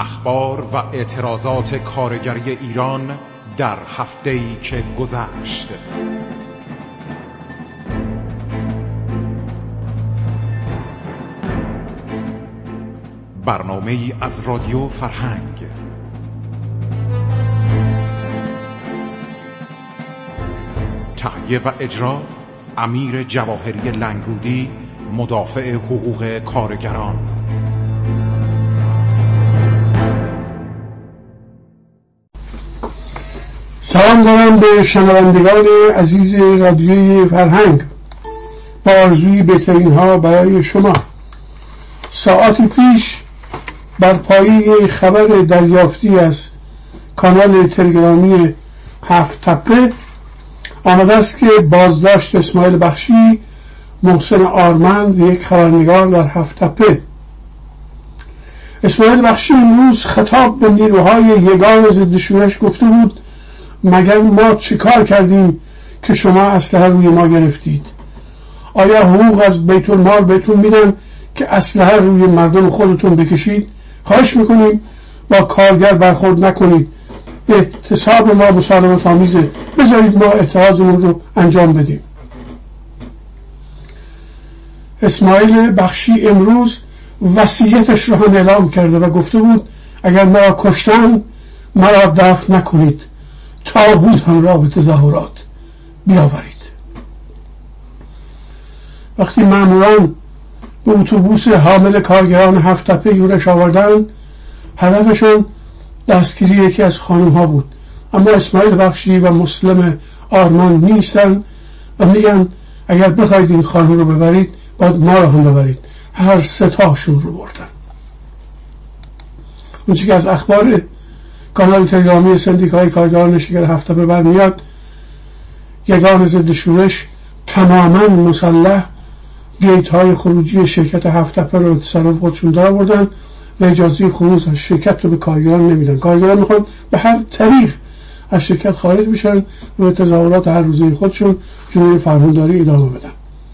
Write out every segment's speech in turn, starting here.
اخبار و اعتراضات کارگری ایران در هفته‌ای که گذشت. برنامه‌ای از رادیو فرهنگ. تهیه و اجرا امیر جواهری لنگرودی، مدافع حقوق کارگران. سلام دارم به شنوندگان عزیز رادیوی فرهنگ. با آرزوی بهترین ها برای شما. ساعتی پیش بر پایه خبر دریافتی از کانال تلگرامی هفت تپه آمده است که بازداشت اسماعیل بخشی، محسن آرمند، یک خبرنگار در هفت تپه. اسماعیل بخشی امروز خطاب به نیروهای یگان ضد شورش گفته بود مگر ما چه کار کردیم که شما اسلحه روی ما گرفتید؟ آیا حقوق از بیت المال بهتون میدن که اسلحه روی مردم خودتون بکشید؟ خواهش میکنیم با کارگر برخورد نکنید. احتساب ما مسالمت آمیزه، بذارید ما اعتراضمون رو انجام بدیم. اسماعیل بخشی امروز وصیتش رو هم اعلام کرده و گفته بود اگر مرا کشتن مرا دفن نکنید، تابوت هم را به تظاهرات بیاورید. وقتی ماموران به اتوبوس حامل کارگران هفت تپه یورش آوردن، هدفشون دستگیری یکی از خانم ها بود، اما اسماعیل بخشی و مسلم آرمان نیستن و میگن اگر بخواید این خانم رو ببرید باید ما رو هم ببرید. هر سه تاشون رو بردن. اون چی که از اخبار کانال تلگرامی سندیکای کارگران شکل هفت تپه برمیاد، یگان ضد شورش تماما مسلح گیت های خروجی شرکت هفت تپه رو تصرف خودشون دار بردن و اجازه خروج از شرکت رو به کارگران نمیدن. کارگران میخوان به هر طریق از شرکت خارج بشن و به تظاهرات هر روزه خودشون جلوی فرمانداری ادامه بدن.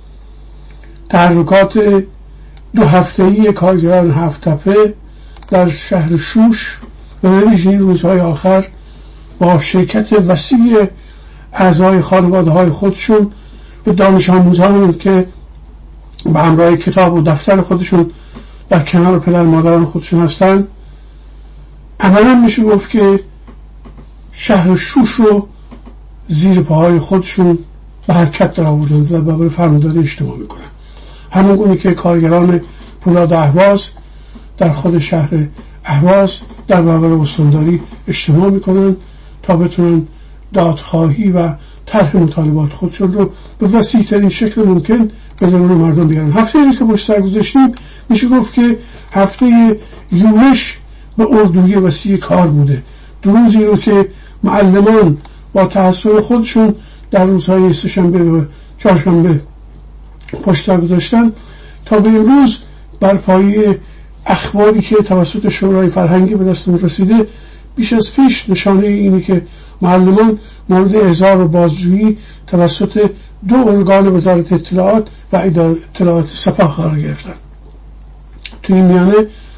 تحرکات 2 هفته‌ای کارگران هفت تپه در شهر شوش و ویژه این روزهای آخر با شرکت وسیع اعضای خانواده های خودشون و دانش آموزان که به همراه کتاب و دفتر خودشون در کنار پدر مادران خودشون هستن، عملا میشه گفت که شهر شوش رو زیر پاهای خودشون به حرکت در آوردن و برای فرمانداری اجتماع میکنن. همون گونه که کارگران پولاد اهواز در خود شهر اهواز در برابر استانداری اجتماع میکنن تا بتونن دادخواهی و طرح مطالبات خودشون رو به وسیع ترین شکل ممکن به درون مردم بیارن. هفته‌ای که پشت سر گذاشتیم میشه گفت که هفته یورش به اردوی وسیع کار بوده. 2 روزی رو که معلمان با تحصیل خودشون در روزهای سه‌شنبه و چهارشنبه پشت سر گذاشتن تا به امروز بر پایه اخباری که توسط شورای فرهنگی به دستمون رسیده بیش از پیش نشانه اینه که معلمان مورد احضار و بازجویی توسط 2 ارگان وزارت اطلاعات و اداره اطلاعات سپاه قرار گرفتن. تو این میانه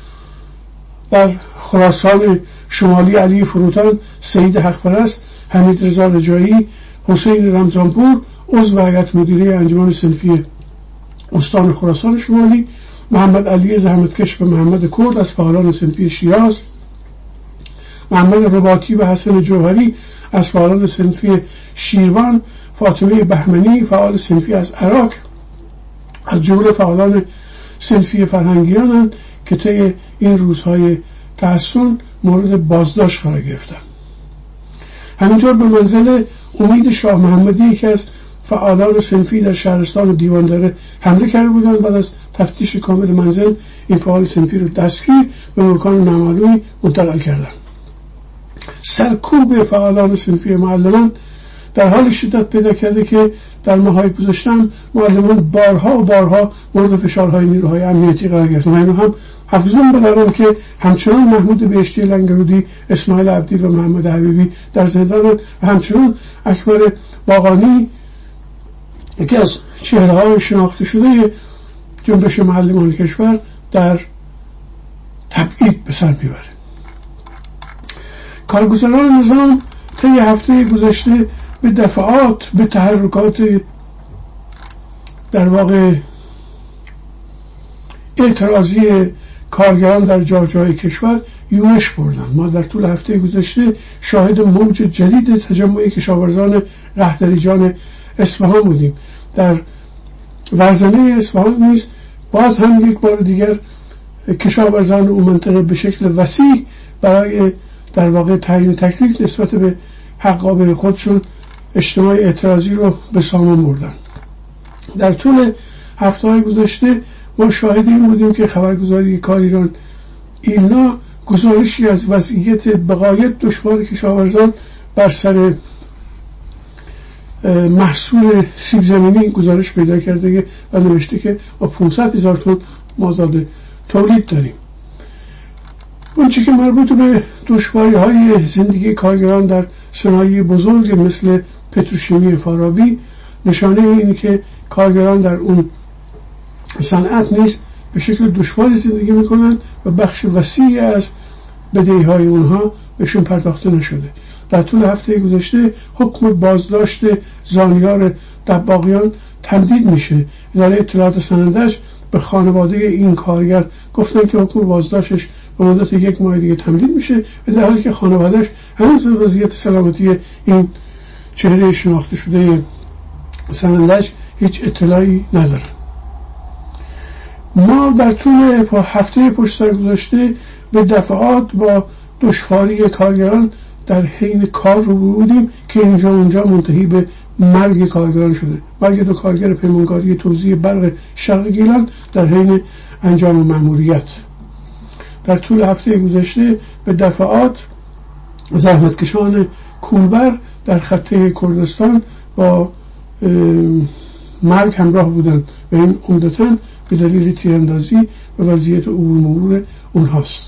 در خراسان شمالی علی فروتان سید حق‌پرست، حمید رضا رجایی، حسین رمضانپور عضو هیئت مدیره انجمن صنفی استان خراسان شمالی، محمد علی زحمتکش و محمد کرد از فعالان صنفی شیراز، محمد رباطی و حسن جوهری از فعالان صنفی شیروان، فاطمه بهمنی فعال صنفی از عراق از جمله فعالان صنفی فرهنگیانند که طی این روزهای تحصن مورد بازداشت قرار گرفتند. همینطور به منزل امید شاه محمدی که از فعالان صنفی در شهرستان دیواندره حمله کرده بودند. بعد از تفتیش کامل منزل این فعال صنفی رو دستگیر به مکان نامعلومی منتقل کردند. سرکوب فعالان صنفی معلمان در حال شدت پیدا کرده که در ماه‌های گذشته معلمان بارها و بارها مورد فشارهای نیروهای امنیتی قرار گرفتند. اینو هم حافظون بدارم که همچنان محمود بهشتی لنگرودی، اسماعیل عبدی و محمد حبیبی در زندان و همچنان اکبر باقانی یکی از چهره‌های شناخته شده جنبش معلمان کشور در تبعید به سر میبره. کارگزاران نظام طی هفته گذشته به دفعات به تحرکات در واقع اعتراضی کارگران در جای کشور یورش بردن. ما در طول هفته گذشته شاهد موج جدید تجمع کشاورزان قحطریجان اصفهان بودیم. در ورزنه اصفهان نیز باز هم یک بار دیگر کشاورزان اون منطقه به شکل وسیع برای در واقع تعیین تکلیف نسبت به حقابه خودشون اجتماع اعتراضی رو به سامان بردن. در طول هفته‌های گذشته ما شاهد این بودیم که خبرگزاری کار ایران ایلنا گزارشی از وضعیت بغایت دشوار کشاورزان بر سر محصول سیب زمینی گزارش پیدا کرده و نوشته که با 500,000 تن مازاد تولید داریم. اون چی که مربوط به دشواری‌های زندگی کارگران در صنایع بزرگ مثل پتروشیمی فارابی نشانه اینه که کارگران در اون صنعت نیز به شکل دشواری زندگی میکنن و بخش وسیعی از بدهی‌های اونها بهشون پرداخته نشده. در طول هفته گذشته حکم بازداشت زانیار دباغیان تمدید میشه. اداره اطلاعات سنندج به خانواده این کارگر گفتن که حکم بازداشتش به مدت 1 ماه دیگه تمدید میشه، در حالی که خانواده‌اش هنوز وضعیت سلامتی این چهره شناخته شده سنندج هیچ اطلاعی نداره. ما در طول هفته پشت سر گذشته به دفعات با دشواری کارگران در حین کار رو بودیم که اینجا اونجا منتهی به مرگ کارگران شده. مرگ 2 کارگر پیمانکاری توزیع برق شرق گیلان در حین انجام مأموریت. در طول هفته گذشته به دفعات زحمتکشان کولبر در خطه کردستان با مرگ همراه بودند و این عمدتاً به دلیل تیراندازی و وضعیت عبور اونهاست.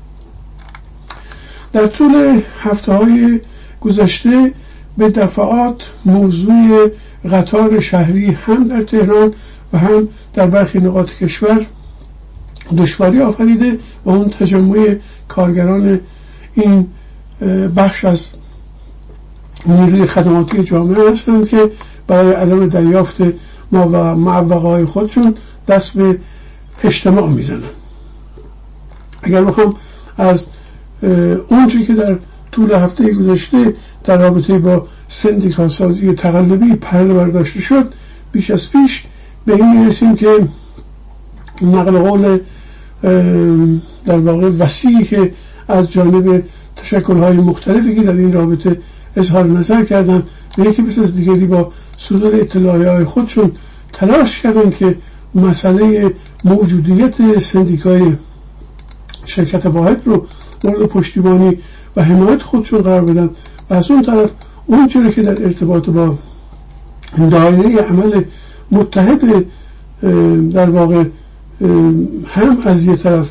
در طول هفته‌های گذشته به دفعات موضوع قطار شهری هم در تهران و هم در برخی نقاط کشور دشواری آفریده و اون تجمع کارگران این بخش از نیروی خدماتی جامعه هستند که برای عدم دریافت معوقه‌های خودشون دست به اجتماع میزنن. اگر بخوام از اونچه که در طول هفته گذشته در رابطه با سندیکا سازی تقلبی پرده برداشته شد، بیش از پیش به این میرسیم که نقل قول در واقع وسیعی که از جانب تشکل‌های مختلفی که در این رابطه اظهار نظر کردن و یکی پس از دیگری با صدور اطلاعیه‌های خودشون تلاش کردن که مسئله موجودیت سندیکای شرکت واحد رو مورد پشتیبانی و حمایت خودشون قرار بدن و از اون طرف اونجوری که در ارتباط با دایره عمل متحد در واقع هم از یه طرف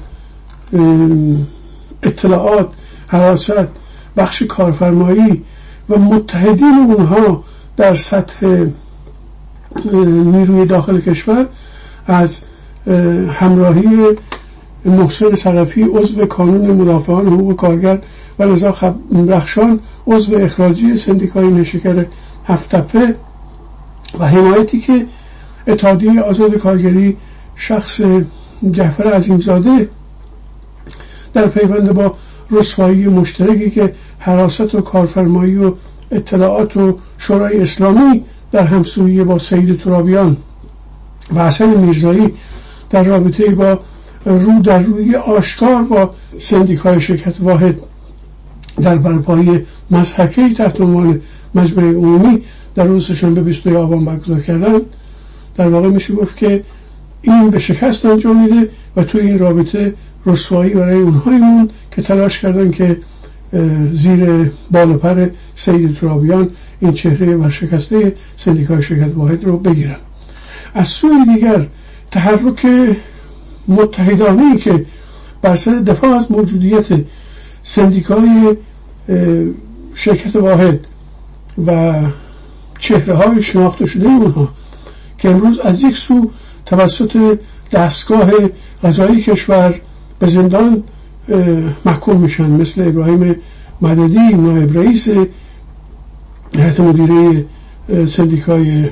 اطلاعات، حراست، بخش کارفرمایی و متحدین اونها در سطح نیروی داخل کشور از همراهی محسن صقفی عضو کانون مدافعان حقوق کارگر و رضا رخشان عضو اخراجی سندیکای نیشکر هفت‌تپه و حمایتی که اتحادیه آزاد کارگری شخص جعفر عظیمزاده در پیوند با رسوایی مشترکی که حراست و کارفرمایی و اطلاعات و شورای اسلامی در همسویی با سید ترابیان و حسن میرزایی در رابطه با رو در روی آشکار با سندیکای شرکت واحد در برپایی مضحکه‌ای تحت عنوان مجمع عمومی در روز سه‌شنبه 22 آبان برگزار کردن، در واقع میشه گفت که این به شکست انجام میده و توی این رابطه رسوایی برای اونهایمون که تلاش کردن که زیر بال و پر سید ترابیان این چهره ورشکسته سندیکای شرکت واحد رو بگیرن. از سوی دیگر تحرک متحدانه‌ای که بر سر دفاع از موجودیت سندیکای شرکت واحد و چهره‌های شناخته شده اونها که امروز از یک سو توسط دستگاه قضایی کشور به زندان محکوم میشن، مثل ابراهیم مددی نایب رئیس هیئت مدیره سندیکای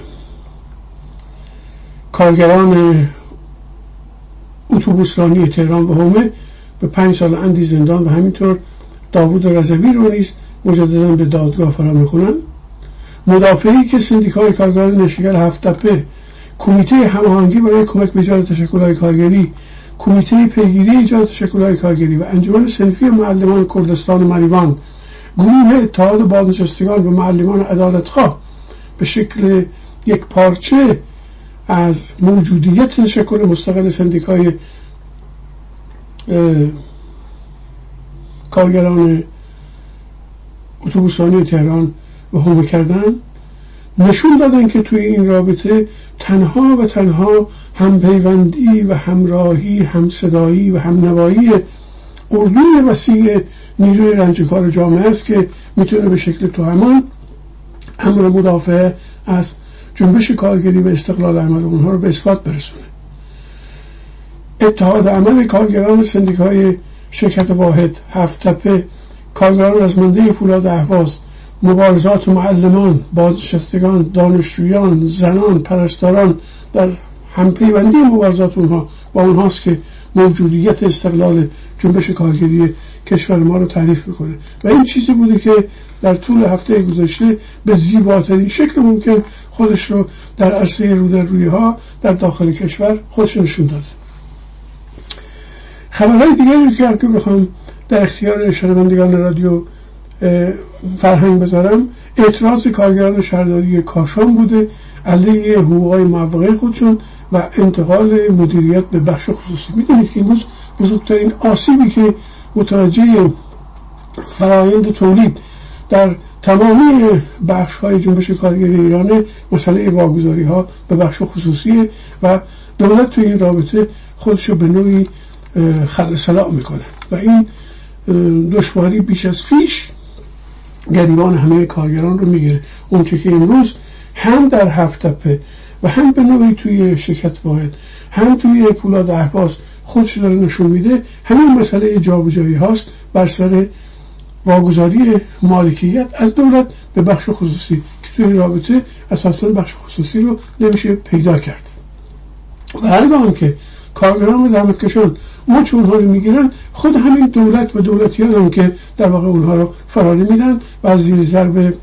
کارگران اتوبوسرانی تهران و حومه به 5 سال اندی زندان و همینطور داوود رضوی رو نیز مجددا به دادگاه فرا میخونن. مدافعی که سندیکای کارگران نشگر هفت‌تپه، کمیته هماهنگی برای کمک به ایجاد تشکل‌های کارگری، کمیته پیگیری ایجاد تشکل‌های کارگری و انجمن صنفی معلمان کردستان و مریوان، گروه اتحاد بازنشستگان و معلمان عدالتخواه به شکل یک پارچه از موجودیت تشکل مستقل سندیکای کارگران اتوبوسرانی تهران و حومه کردن، نشون دادن که توی این رابطه تنها و تنها همپیوندی و همراهی، همصدایی و همنوایی اردوی وسیع نیروی رنجکار جامعه است که میتونه به شکل توأمان امر مدافع از جنبش کارگری و استقلال عمل اونها رو به اثبات برسونه. اتحاد عمل کارگران سندیکای شرکت واحد هفت‌تپه، کارگران رزمنده فولاد اهواز، مبارزات معلمان، بازنشستگان، دانشجویان، زنان، پرستاران در همپیوندی مبارزات اونها با اونهاست که موجودیت استقلال جنبش کارگری کشور ما رو تعریف میکنه و این چیزی بوده که در طول هفته گذشته به زیباترین شکل ممکن خودش رو در عرصه رودررویی ها در داخل کشور خودش نشون داده. خبرهای دیگری که بخوام در اختیار شنوندگان رادیو فرهنگ بذارم، اعتراض کارگران شهرداری کاشان بوده علیه حقوقهای موقعه خودشون و انتقال مدیریت به بخش خصوصی. میدونید که امروز بزرگترین آسیبی که متوجه فرآیند تولید در تمامی بخش‌های جنبش کارگری ایران مسئله واگذاری ها به بخش خصوصی و دولت تو این رابطه خودشو به نوعی خلع صلاح میکنه و این دشواری بیش از پیش گریبان همه کارگران رو میگیره. اون چه که امروز هم در هفت‌تپه و هم به نوعی توی شرکت واحد هم توی فولاد اهواز خودش داره نشون میده همین مسئله جابجایی هاست بر سر واگذاری مالکیت از دولت به بخش خصوصی که توی این رابطه اساساً بخش خصوصی رو نمیشه پیدا کرد و هر زمان که کارگران و زحمتکشان مچ اونها رو میگیرن، خود همین دولت و دولتیان هم که در واقع اونها رو فراری میدن و از زیر ضرب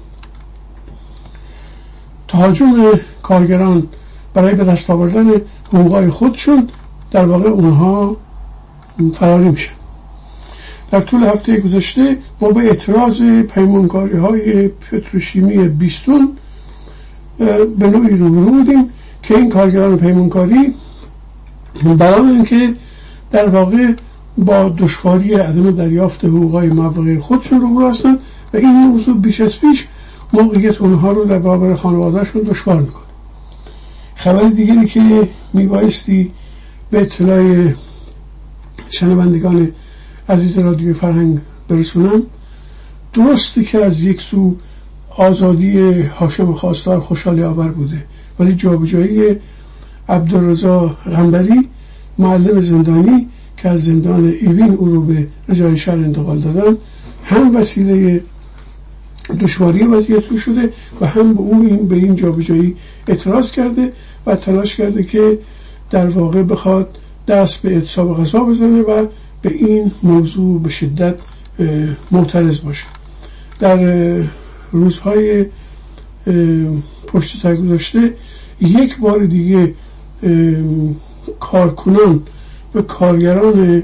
تهاجم کارگران برای به دست آوردن حقوقای خودشون در واقع اونها فراری میشن. در طول هفته گذشته ما به اعتراض پیمانکاری های پتروشیمی بیستون به نوعی روبرو بودیم که این کارگران پیمانکاری برای اینکه در واقع با دشواری عدم دریافت حقوقهای موقعه خودشون روبرو هستن و این موضوع بیش از پیش موقعیت اونها رو در برابر خانواده‌شون دشوار میکنه. خبر دیگری که میبایستی به اطلاع شنوندگان عزیز رادیو فرهنگ برسونم، درسته که از یک سو آزادی هاشم خواستار خوشحالی آور بوده، ولی جابجایی عبدالرضا غنبری معلم زندانی که از زندان ایوین او رو به رجای شهر انتقال دادن هم وسیله دشواری وضعیت رو شده و هم به این جابجایی اعتراض کرده و تلاش کرده که در واقع بخواد دست به اعتصاب غذا بزنه و به این موضوع به شدت معترض باشه. در روزهای پشت سر گذشته یک بار دیگه کارکنان و کارگران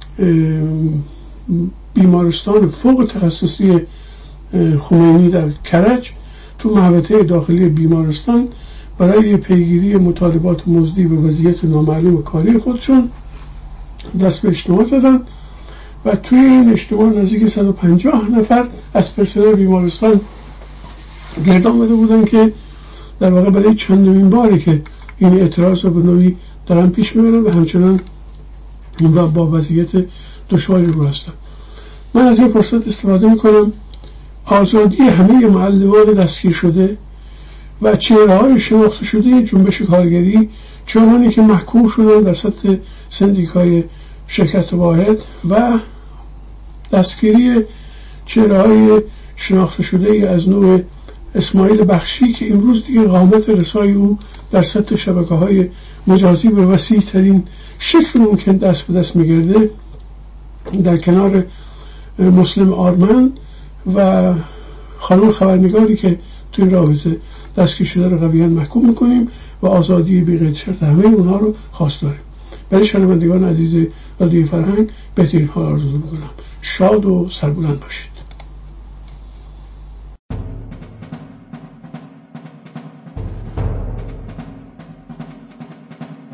بیمارستان فوق تخصصی خمینی در کرج تو محوطه داخلی بیمارستان برای پیگیری مطالبات مزدی و وضعیت نامعلوم کاری خودشون دست به اجتماع زدن و توی این اجتماع نزدیک 150 نفر از پرسنل بیمارستان گرد آمده بودن که در واقع برای چندمین باری که این اعتراض رو به نوعی دارن پیش میبرن و همچنان و با وضعیت دشواری رو هستن. من از این فرصت استفاده میکنم آزادی همه معلمان دستگیر شده و چهره‌های شناخته شده جنبش کارگری، چنانی که محکوم شدن در سطح سندیکای شرکت واحد و دستگیری چهره‌های شناخته شده ای از نوع اسماعیل بخشی که امروز دیگه قامت رسای او در سطح شبکه‌های مجازی به وسیع ترین شکل ممکن دست به دست میگرده، در کنار مسلم آرمن و خانم خبرنگاری که توی این رابطه دستگیر شده رو قویاً محکوم میکنیم و آزادی بی قید شرط همه اونها رو خواست داریم. برای شنوندگان عزیز رادیوی فرهنگ بهترین ها آرزو میکنم. شاد و سربلند باشید.